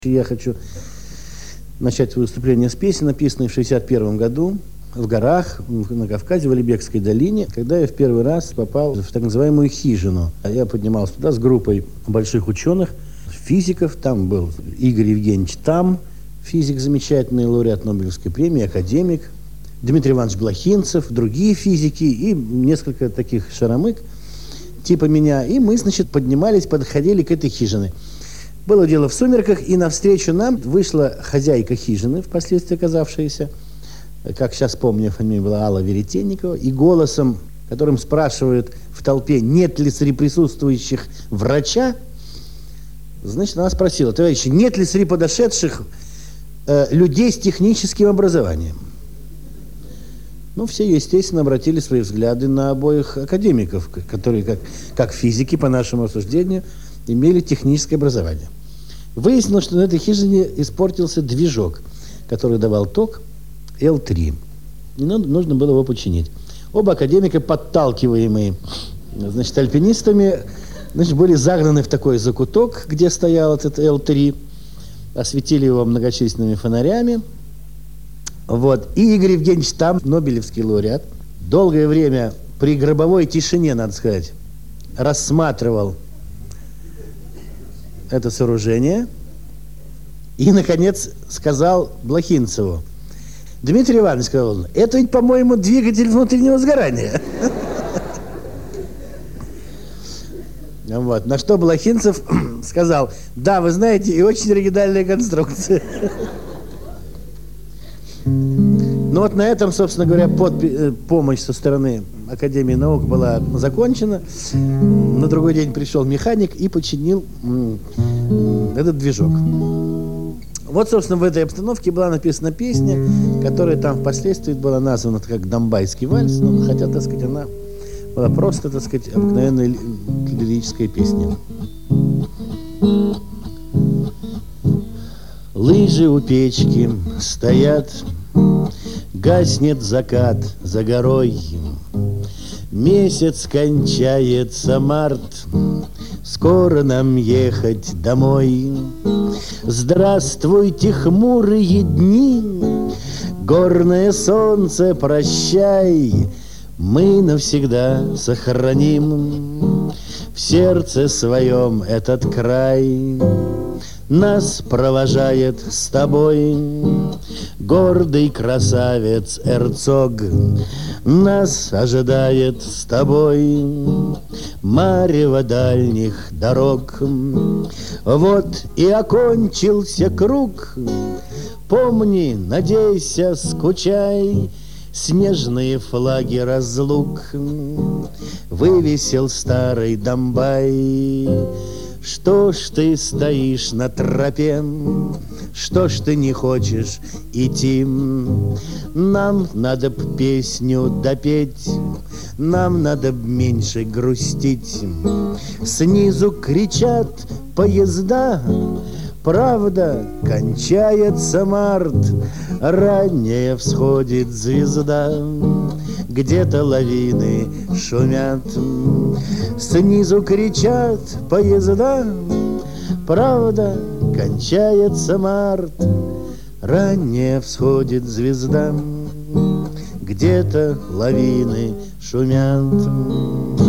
Я хочу начать выступление с песни, написанной в 1961 году в горах на Кавказе, в Алибекской долине, когда я в первый раз попал в так называемую хижину. Я поднимался туда с группой больших ученых, физиков. Там был Игорь Евгеньевич Там, физик замечательный, лауреат Нобелевской премии, академик, Дмитрий Иванович Блохинцев, другие физики и несколько таких шаромык типа меня. И мы, поднимались, подходили к этой хижине. Было дело в сумерках, и навстречу нам вышла хозяйка хижины, впоследствии оказавшаяся, как сейчас помню, фамилия была Алла Веретенникова, и голосом, которым спрашивают в толпе, нет ли среди присутствующих врача, она спросила: товарищи, нет ли среди подошедших людей с техническим образованием? Все, естественно, обратили свои взгляды на обоих академиков, которые, как физики, по нашему рассуждению, имели техническое образование. Выяснилось, что на этой хижине испортился движок, который давал ток Л3. И нужно было его починить. Оба академика, подталкиваемые, альпинистами, были загнаны в такой закуток, где стоял этот Л3, осветили его многочисленными фонарями. И Игорь Евгеньевич Там, нобелевский лауреат, долгое время при гробовой тишине, надо сказать, рассматривал это сооружение и, наконец, сказал Блохинцеву: Дмитрий Иванович, сказал он, это ведь, по-моему, двигатель внутреннего сгорания. На что Блохинцев сказал: да, вы знаете, и очень оригинальная конструкция. На этом, собственно говоря, помощь со стороны Академии наук была закончена. На другой день пришел механик и починил этот движок. Собственно, в этой обстановке была написана песня, которая там впоследствии была названа как «Донбайский вальс», хотя, она была просто, обыкновенная лирическая песня. Лыжи у печки стоят, гаснет закат за горой, месяц кончается март, скоро нам ехать домой. Здравствуйте, хмурые дни, горное солнце, прощай, мы навсегда сохраним в сердце своем этот край. Нас провожает с тобой гордый красавец Эрцог, нас ожидает с тобой марево дальних дорог. И окончился круг, помни, надейся, скучай, снежные флаги разлук вывесил старый Донбай. Что ж ты стоишь на тропе, что ж ты не хочешь идти? Нам надо б песню допеть, нам надо б меньше грустить. Снизу кричат поезда, правда, кончается март, ранее всходит звезда, где-то лавины шумят. Снизу кричат поезда, правда, кончается март, ранее всходит звезда, где-то лавины шумят.